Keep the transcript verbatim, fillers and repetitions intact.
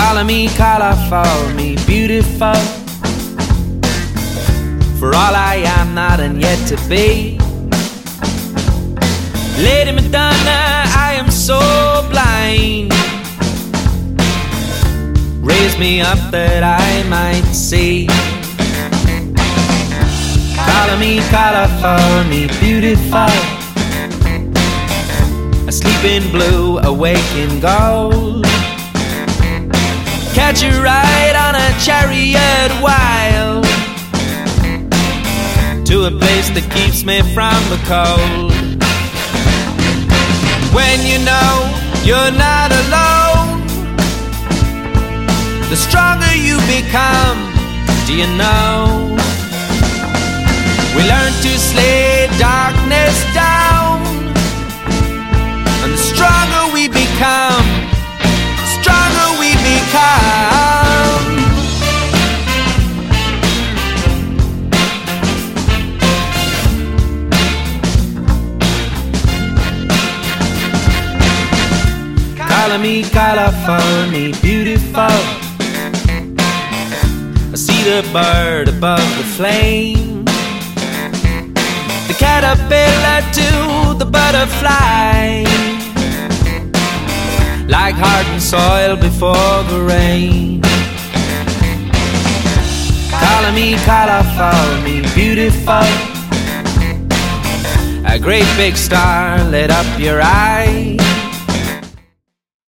Color me colorful, me beautiful, for all I am not and yet to be. Lady Madonna, I am so blind. Raise me up that I might see. Color me colorful, me beautiful, asleep in blue, awake in gold. Catch a ride on a chariot wild to a place that keeps me from the cold. When you know you're not alone, the stronger you become, do you know? We learn to slay darkness down, and the stronger we become, stronger we become. Color me colorful, me beautiful, I see the bird above the flame, the caterpillar to the butterfly, like hardened soil before the rain. Color me colorful, me beautiful, a great big star lit up your eye,